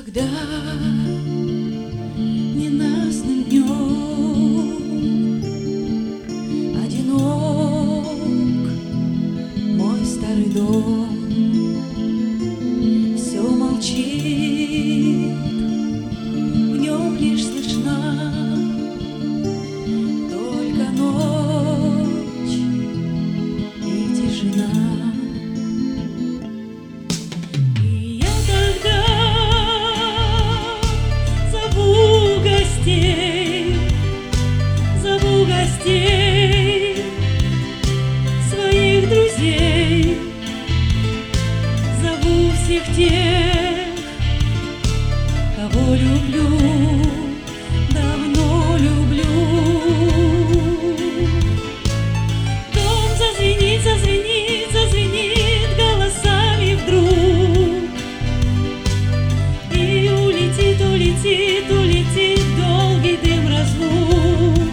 Когда ненастным днем одинок мой старый дом, все молчит, в нем лишь слышна только ночь и тишина. Зову гостей, своих друзей, зову всех тех, кого люблю, давно люблю. Дом зазвенит, зазвенит, зазвенит голосами вдруг, и улетит, улетит, улетит долгий дым разлук,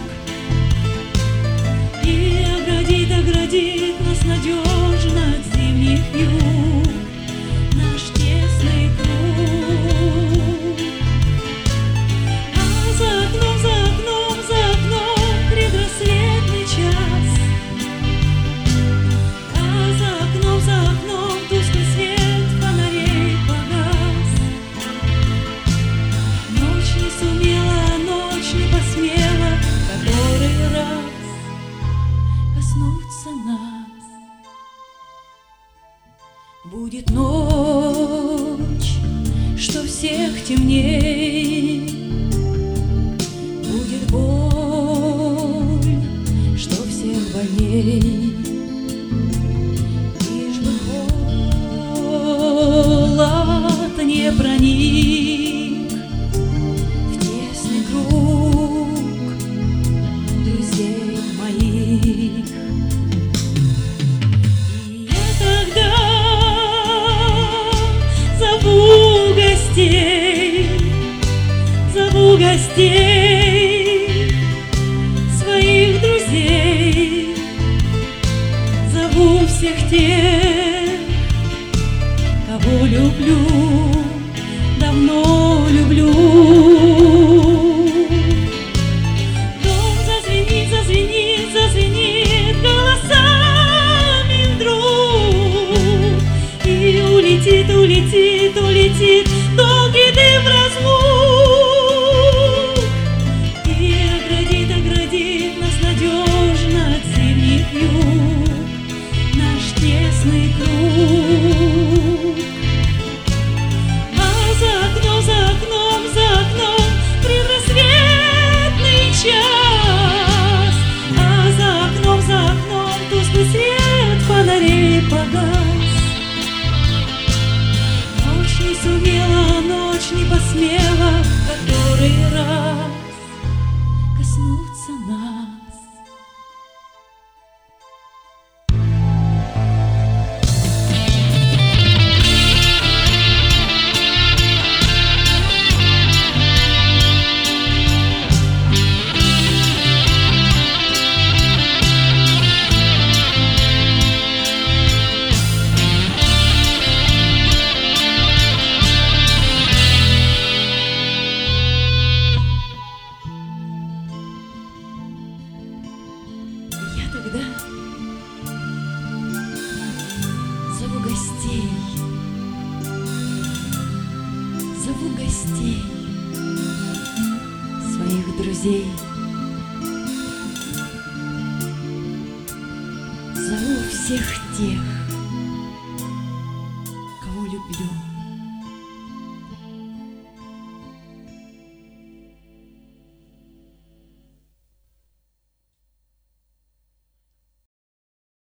и оградит нас надежно от зимних юг наш тесный круг. А за окном, за окном, за окном предрассветный час, а за окном тусклый свет фонарей погас. Ночь не сумела, ночь не посмела который раз коснуться нас. Будет ночь, что всех темней, будет боль, что всех больней, лишь бы холод не проник в тесный круг друзей моих. И я тогда зову гостей, своих друзей, зову всех тех, кого люблю, давно люблю. Дом зазвенит, зазвенит, зазвенит голосами вдруг, и улетит, улетит, улетит долгий дым разлук, и оградит нас надежно от зимних юг наш тесный круг. А за окном предрассветный час, а за окном тусклый свет фонарей погас. Ночь не сумела, ночь не посмела который раз коснуться нас. Тогда зову гостей, своих друзей, зову всех тех,